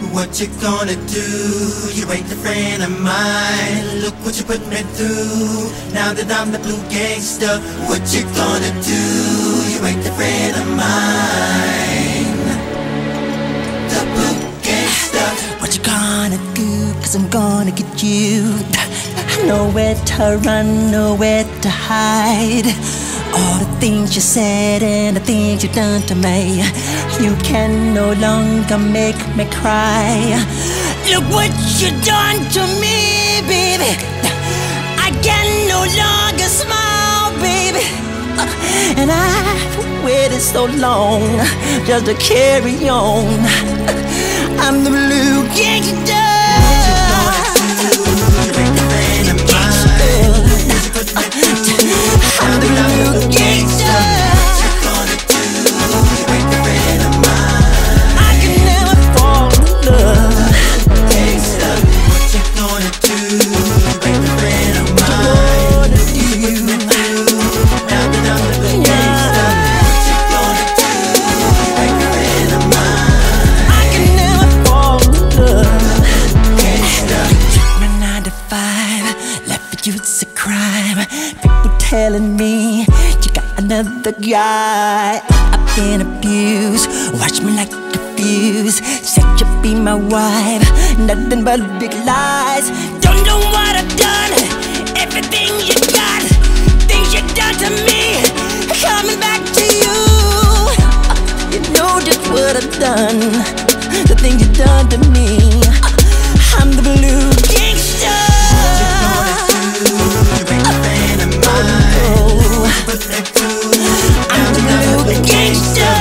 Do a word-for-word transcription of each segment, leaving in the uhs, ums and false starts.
What you gonna do? You ain't a friend of mine. Look what you put me through. Now that I'm the blue gangster, what you gonna do? You ain't a friend of mine. The blue gangster. What you gonna do? Cause I'm gonna get you. Nowhere to run, nowhere to hide. All the things you said and the things you done to me, you can no longer make me cry. Look what you done to me, baby. I can no longer smile, baby. And I've waited so long just to carry on. I'm the blue gangster. I'm the blue gangster. What you gonna do? You ain't a friend of mine. I can never fall in love. Gangster. What you gonna do? You ain't a friend of mine. You put me through. Now that I'm the blue gangster. What you gonna do? You ain't a friend of mine. I can never fall in love. Gangster. My nine to five, left for you it's a crime. People telling me you got another guy. I've been abused, watch me like a fuse. Said you'd be my wife, nothing but big lies. Don't know what I've done, everything you got, things you done to me, coming back to you. You know just what I've done, the things you done to me. I'm the blue gangster. I'm the blue gangster.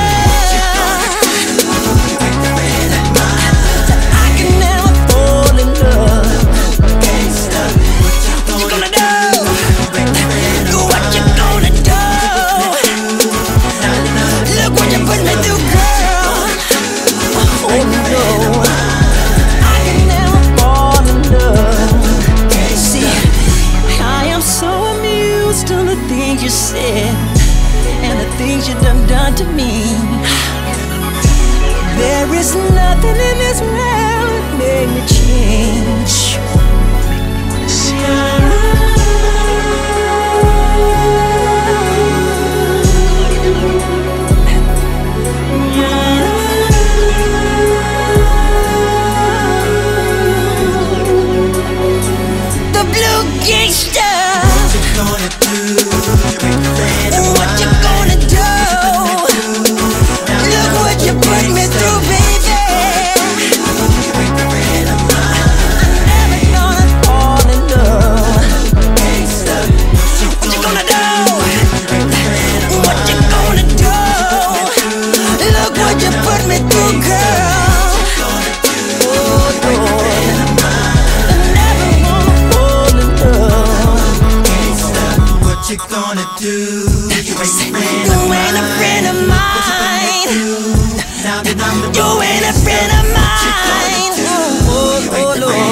I can never fall in love. What you gonna do? What you gonna do? Look what you put me through, girl. Oh no, I can never fall in love. See, I am so amused to the things you said and the things you done done to me. There is nothing in this world that made me change. The blue gangster. What you gonna do? You ain't a friend of mine. What you gonna do? Look what you put me through, baby. You ain't a friend of mine. I'm never gonna fall in love. Gangster. What you gonna do? What you gonna do? Look what you put me through, girl. Oh, Lord. I'm never gonna fall in love. What you gonna do? You ain't a friend You of ain't a mine. friend of mine. Now that I'm the You ain't a friend of mine. Oh, oh, Lord.